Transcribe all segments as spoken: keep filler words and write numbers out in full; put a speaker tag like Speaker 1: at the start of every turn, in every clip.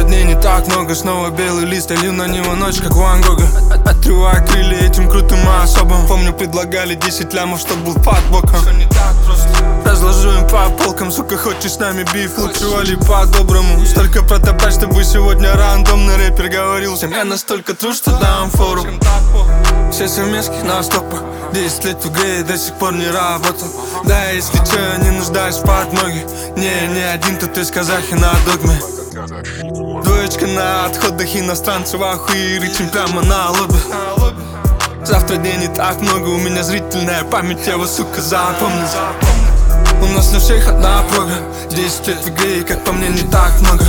Speaker 1: дней не так много. Снова белый лист, лью на него ночь, как Ван Гога. Отрываю крылья этим крутым особам. Помню, предлагали десять лямов, чтоб был под боком. Все не так просто. Разложу им по полкам, сука, хочешь с нами биф? Лучше вали по-доброму. Столько протопать, чтобы сегодня рандомный рэпер говорил всем. Я настолько тру, что дам фору. Все совместки на стопах. Десять лет в игре и до сих пор не работал. Да, если чё, я не нуждаюсь в подмоге. Не, не один тут из казахи на догме. Двоечка на отходах, иностранцы в ахуе, рычим прямо на лобби. Завтра дней не так много, у меня зрительная память, я вас, сука, запомню. У нас на всех одна прога. Десять лет в игре, и как по мне, не так много.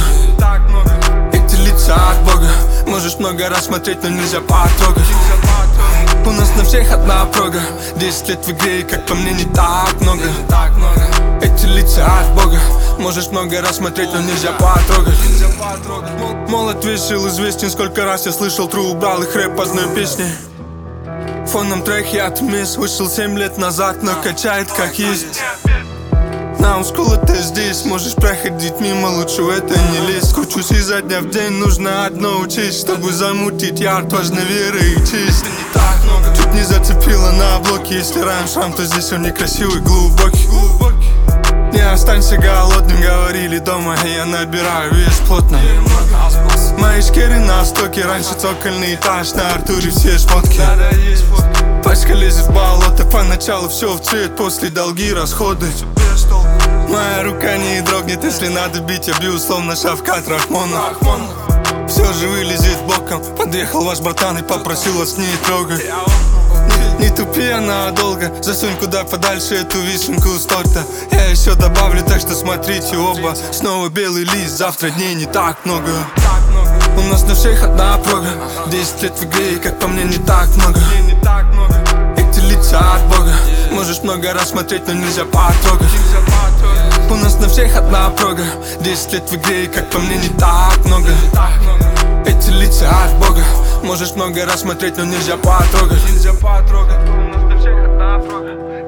Speaker 1: Эти лица от Бога. Можешь много раз смотреть, но нельзя потрогать. У нас на всех одна прога. Десять лет в игре, и как по мне, не так много. Эти лица от Бога. Можешь много раз смотреть, но нельзя потрогать. Молод, весел, известен. Сколько раз я слышал тру, убрал их рэп одной песни. Фоном трек я отмес. Вышел семь лет назад, но качает как есть. На ускулы ты здесь, можешь проходить мимо, лучше в это не лезть. Кручусь изо дня в день, нужно одно учесть. Чтобы замутить ярд, важна вера и честь. Чуть не зацепило на блоке. Если раньше шрам, то здесь он некрасивый, глубокий. Не останься голодным, говорили дома, и я набираю вес плотно. Мои шкеры на стоке, раньше цокольный этаж, на Артуре все шмотки. Пачка лезет в болото, поначалу все в цвет, после долги, расходы. Моя рука не дрогнет, если надо бить, я бью, словно Шавкат Рахмонов. Все же вылезет боком. Подъехал ваш братан и попросил вас не трогать. Не тупи, она долго. Засунь куда подальше эту вишенку с торта. Я еще добавлю, так что смотрите оба. Снова белый лист, завтра дней не так много. У нас на всех одна прога. Десять лет в игре, и как по мне, не так много. Эти лица от Бога. Можешь много раз смотреть, но нельзя потрогать. У нас на всех одна прога. Десять лет в игре, и как по мне, не так много. Эти лица от Бога. Можешь много раз смотреть, но нельзя потрогать. У нас на всех одна прога.